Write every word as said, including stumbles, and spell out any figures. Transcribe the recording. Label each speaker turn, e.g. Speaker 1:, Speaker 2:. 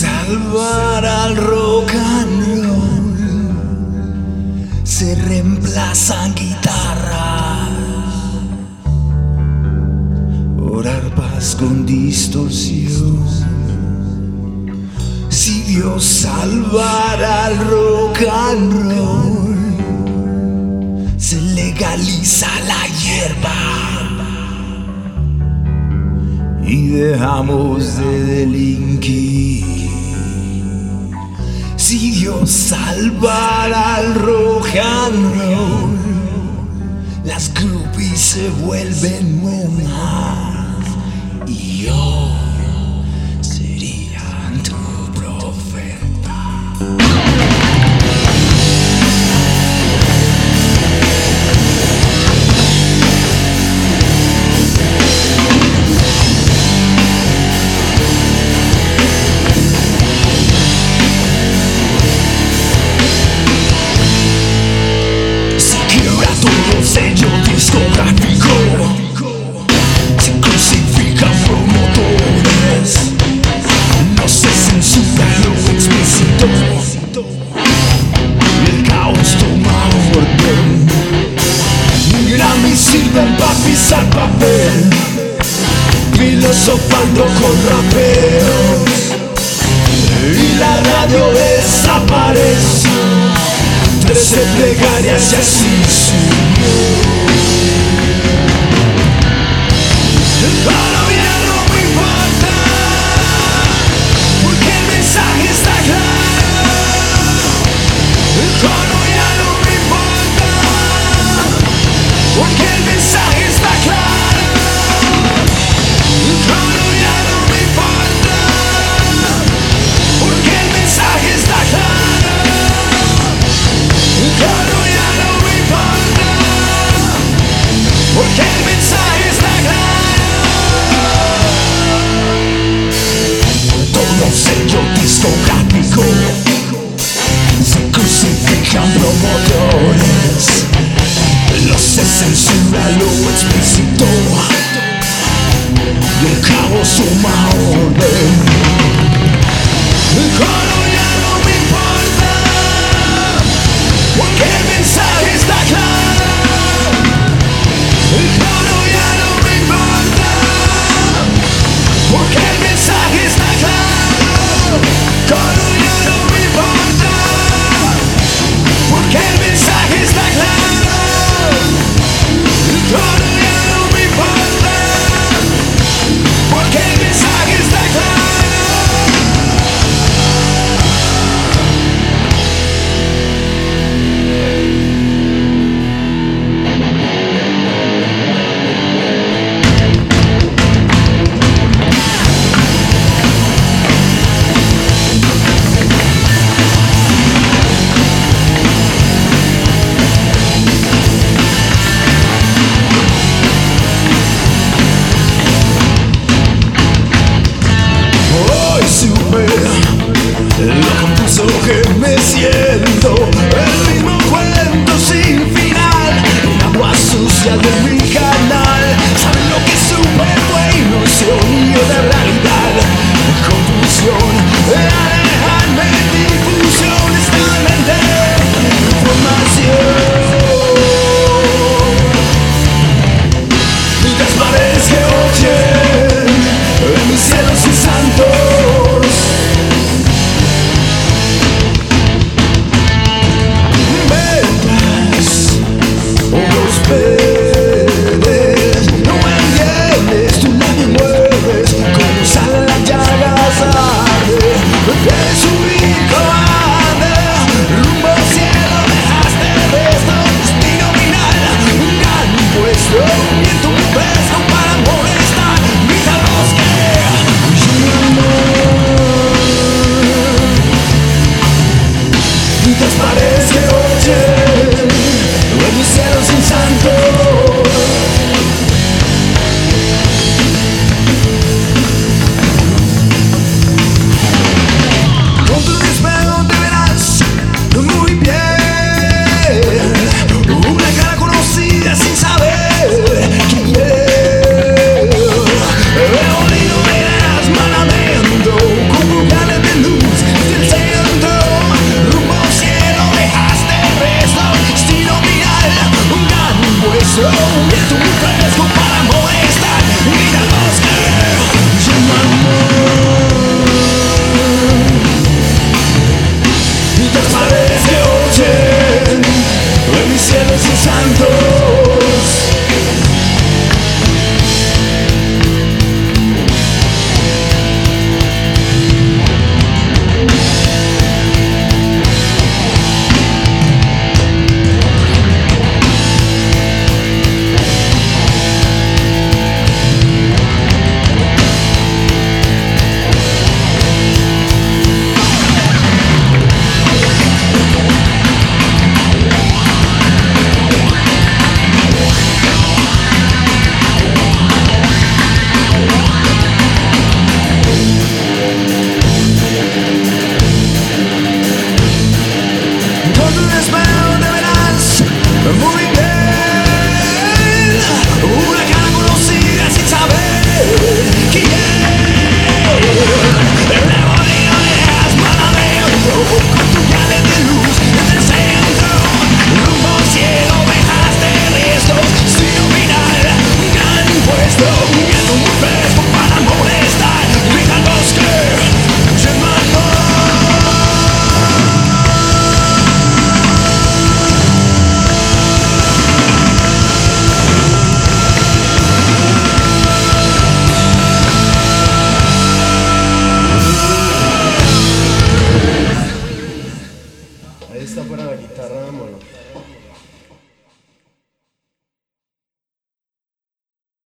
Speaker 1: salvar al rock and roll se reemplazan guitarras por arpas con distorsión. Si Dios salvara al rock and roll, se legaliza la hierba y dejamos de delinquir. Si Dios salvara al rock and roll, las groupies se vuelven monjas y yo sería tu profeta. Sello discográfico, se crucifican promotores, no se censura lo explícito, el caos toma orden. Grammy sirven pa' pisar papel, filosofando con raperos, y la radio desaparece. Trece plegarias y así subió. El paro ya no me importa, porque el mensaje está claro. El coro ya no me importa, porque el mensaje está claro. El coro ya no me importa, porque el mensaje está claro. El coro ya no me importa, porque el mensaje está claro. Todo sello discográfico, se crucifican promotores, no se censura lo explícito, y el caos suma orden. El coro ya no me importa, porque el mensaje está claro. El coro ya no me importa, porque el mensaje está claro. El coro ya no me importa, porque el mensaje está claro. El coro ya no me importa, porque el mensaje está claro.
Speaker 2: Esta fuera la guitarra, mono.